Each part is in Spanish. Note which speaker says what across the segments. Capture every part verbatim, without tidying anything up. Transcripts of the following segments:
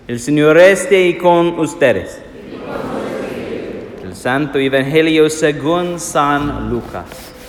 Speaker 1: El Señor esté con ustedes. El Santo Evangelio según San Lucas.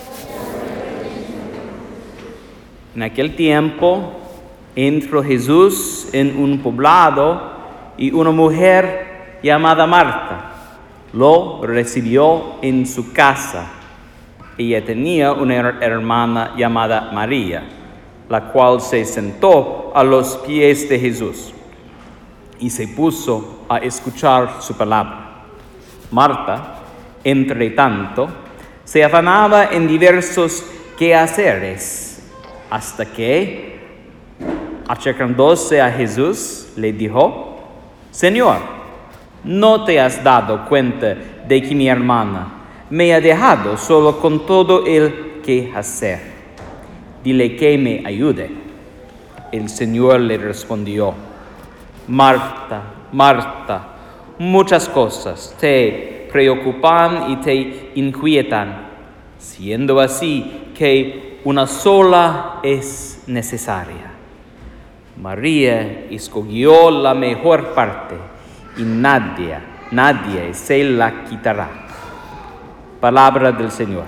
Speaker 1: En aquel tiempo entró Jesús en un poblado y una mujer llamada Marta lo recibió en su casa. Ella tenía una hermana llamada María, la cual se sentó a los pies de Jesús y se puso a escuchar su palabra. Marta, entre tanto, se afanaba en diversos quehaceres, hasta que, acercándose a Jesús, le dijo: Señor, ¿no te has dado cuenta de que mi hermana me ha dejado solo con todo el quehacer? Dile que me ayude. El Señor le respondió: Marta, Marta, muchas cosas te preocupan y te inquietan, siendo así que una sola es necesaria. María escogió la mejor parte y nadie, nadie se la quitará. Palabra del Señor.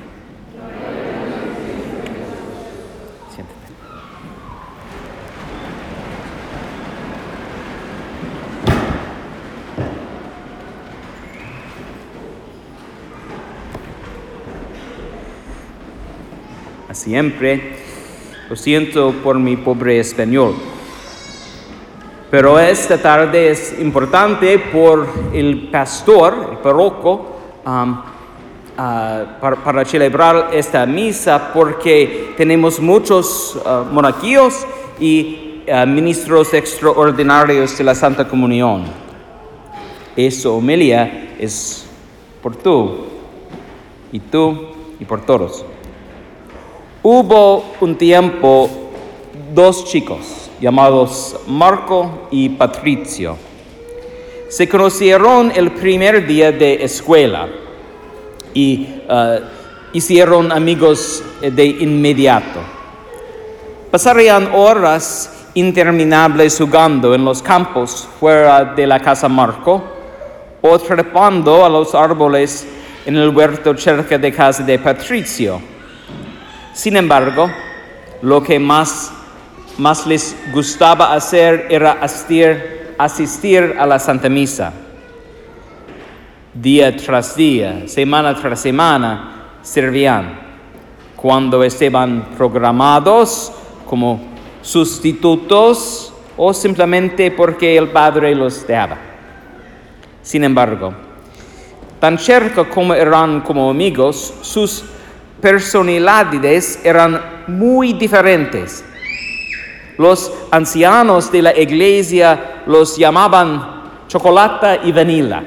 Speaker 1: Siéntate. Siempre lo siento por mi pobre español, pero esta tarde es importante por el pastor, el párroco, um, uh, para, para celebrar esta misa, porque tenemos muchos uh, monaguillos y uh, ministros extraordinarios de la Santa Comunión. Esa homilia es por tú, y tú, y por todos. Hubo un tiempo dos chicos llamados Marco y Patricio. Se conocieron el primer día de escuela y uh, hicieron amigos de inmediato. Pasarían horas interminables jugando en los campos fuera de la casa Marco o trepando a los árboles en el huerto cerca de casa de Patricio. Sin embargo, lo que más, más les gustaba hacer era asistir, asistir a la Santa Misa. Día tras día, semana tras semana, servían. Cuando estaban programados como sustitutos o simplemente porque el Padre los dejaba. Sin embargo, tan cerca como eran como amigos, sus personalidades eran muy diferentes. Los ancianos de la iglesia los llamaban chocolate y vanilla,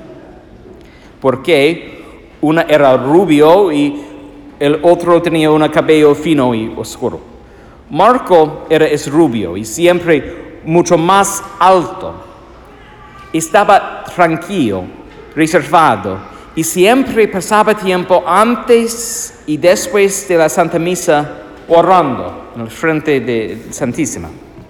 Speaker 1: porque uno era rubio y el otro tenía un cabello fino y oscuro. Marco era es rubio y siempre mucho más alto. Estaba tranquilo, reservado, y siempre pasaba tiempo antes y después de la Santa Misa orando en el frente de Santísima.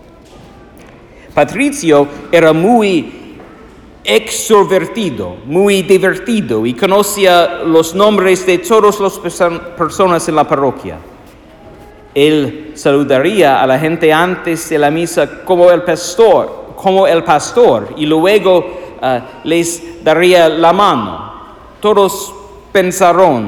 Speaker 1: Patricio era muy extrovertido, muy divertido y conocía los nombres de todas las personas en la parroquia. Él saludaría a la gente antes de la misa como el pastor, como el pastor y luego uh, les daría la mano. Todos pensaron,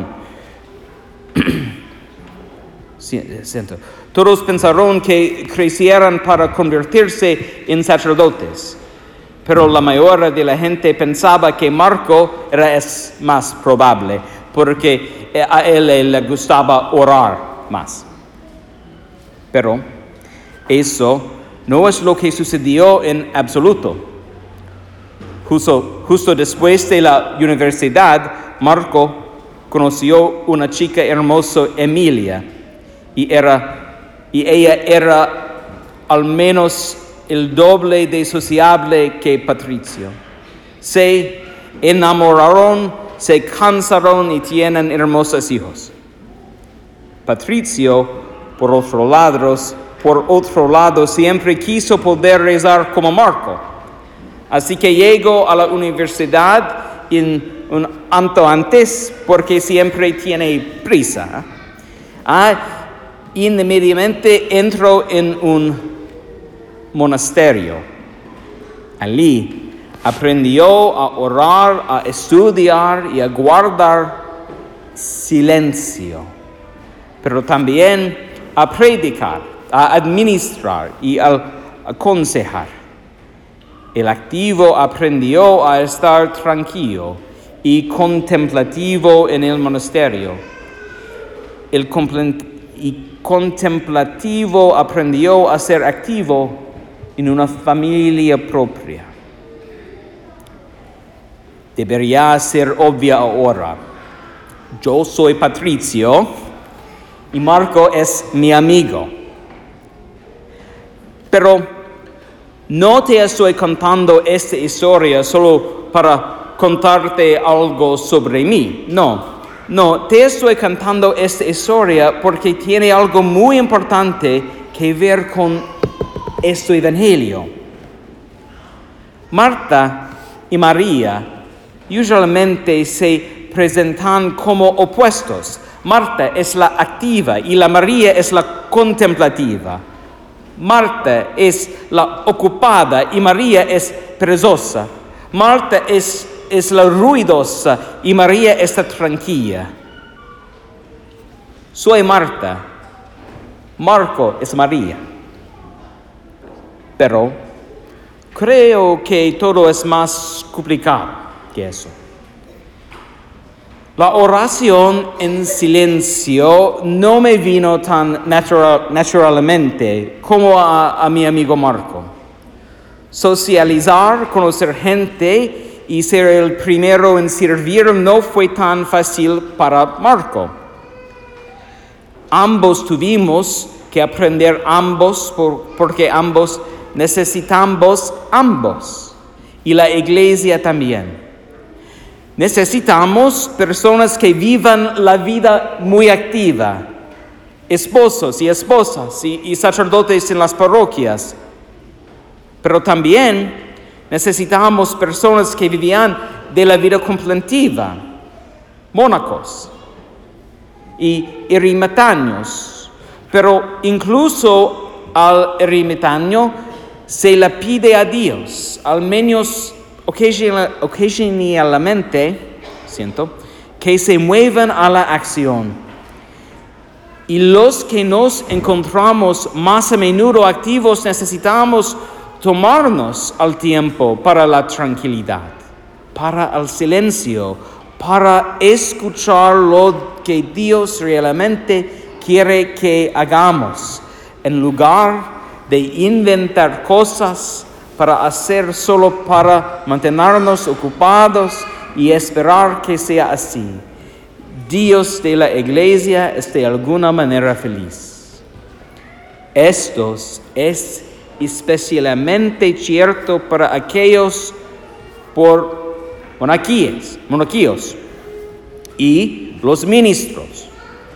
Speaker 1: siento, todos pensaron que crecieran para convertirse en sacerdotes, pero la mayoría de la gente pensaba que Marco era es más probable, porque a él le gustaba orar más. Pero eso no es lo que sucedió en absoluto. Justo, justo después de la universidad, Marco conoció una chica hermosa, Emilia, y, era, y ella era al menos el doble de sociable que Patricio. Se enamoraron, se casaron y tienen hermosos hijos. Patricio, por otro lado, por otro lado, siempre quiso poder rezar como Marco. Así que llego a la universidad en un tanto antes porque siempre tiene prisa. Ah, inmediatamente entro en un monasterio. Allí aprendió a orar, a estudiar y a guardar silencio, pero también a predicar, a administrar y a aconsejar. El activo aprendió a estar tranquilo y contemplativo en el monasterio. El y contemplativo aprendió a ser activo en una familia propia. Debería ser obvia ahora. Yo soy Patricio y Marco es mi amigo. Pero no te estoy contando esta historia solo para contarte algo sobre mí. No. No, te estoy contando esta historia porque tiene algo muy importante que ver con este evangelio. Marta y María usualmente se presentan como opuestos. Marta es la activa y la María es la contemplativa. Marta es la ocupada y María es perezosa. Marta es es la ruidosa y María está tranquila. Soy Marta, Marco es María. Pero creo que todo es más complicado que eso. La oración en silencio no me vino tan natural, naturalmente como a, a mi amigo Marco. Socializar, conocer gente y ser el primero en servir no fue tan fácil para Marco. Ambos tuvimos que aprender ambos por, porque ambos necesitamos ambos. Y la iglesia también. Necesitamos personas que vivan la vida muy activa. Esposos y esposas y, y sacerdotes en las parroquias. Pero también necesitamos personas que vivían de la vida contemplativa, mónacos y ermitaños. Pero incluso al ermitaño se le pide a Dios, al menos ocasionalmente, siento, que se muevan a la acción. Y los que nos encontramos más a menudo activos necesitamos tomarnos al tiempo para la tranquilidad, para el silencio, para escuchar lo que Dios realmente quiere que hagamos, en lugar de inventar cosas para hacer solo para mantenernos ocupados y esperar que sea así. Dios de la iglesia es de alguna manera feliz. Esto es especialmente cierto para aquellos por monarquías, monarquíos y los ministros.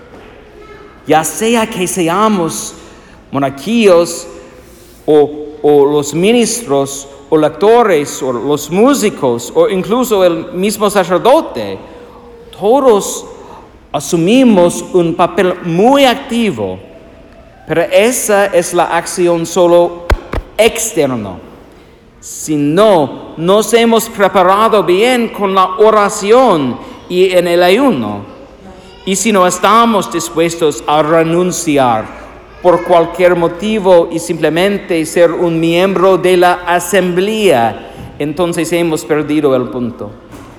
Speaker 1: Ya sea que seamos monarquíos o, o los ministros o lectores o los músicos o incluso el mismo sacerdote, todos asumimos un papel muy activo, pero esa es la acción solo externa. Si no nos hemos preparado bien con la oración y en el ayuno, y si no estamos dispuestos a renunciar por cualquier motivo y simplemente ser un miembro de la asamblea, entonces hemos perdido el punto.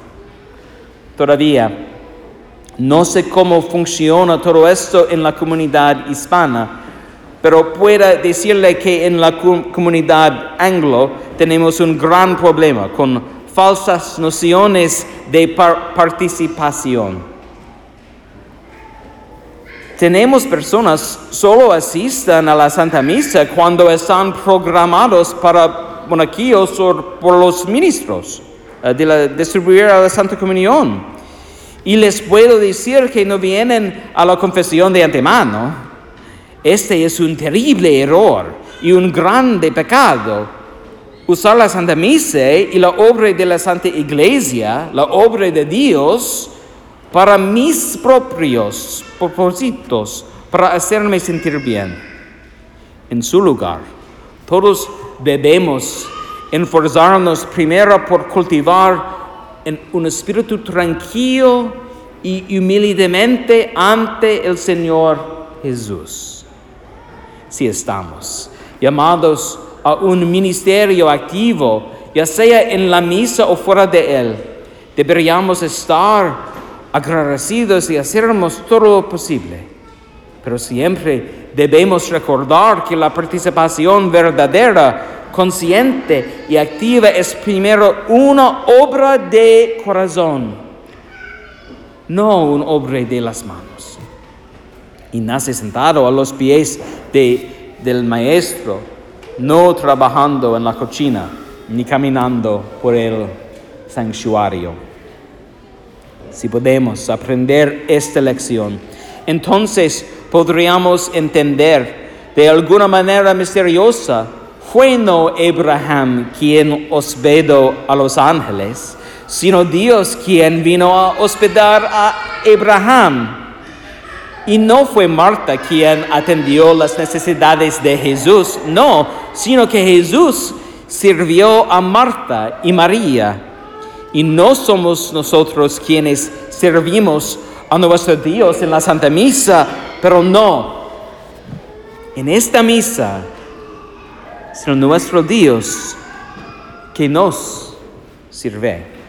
Speaker 1: Todavía no sé cómo funciona todo esto en la comunidad hispana, pero puedo decirle que en la comunidad anglo tenemos un gran problema con falsas nociones de par- participación. Tenemos personas que solo asisten a la Santa Misa cuando están programados para monarquías o por los ministros uh, de la, distribuir a la Santa Comunión. Y les puedo decir que no vienen a la confesión de antemano. Este es un terrible error y un grande pecado. usar la Santa Misa y la obra de la Santa Iglesia, la obra de Dios, para mis propios propósitos, para hacerme sentir bien. En su lugar, todos debemos esforzarnos primero por cultivar un espíritu tranquilo y humildemente ante el Señor Jesús. Si estamos llamados a un ministerio activo, ya sea en la misa o fuera de él, deberíamos estar agradecidos y hacernos todo lo posible. Pero siempre debemos recordar que la participación verdadera, consciente y activa es primero una obra de corazón, no una obra de las manos. Y nace sentado a los pies de, del Maestro, no trabajando en la cocina, ni caminando por el santuario. Si podemos aprender esta lección, entonces podríamos entender de alguna manera misteriosa, fue no Abraham quien hospedó a los ángeles, sino Dios quien vino a hospedar a Abraham. Y no fue Marta quien atendió las necesidades de Jesús, no, sino que Jesús sirvió a Marta y María. Y no somos nosotros quienes servimos a nuestro Dios en la Santa Misa, pero no. En esta misa, sino nuestro Dios que nos sirve.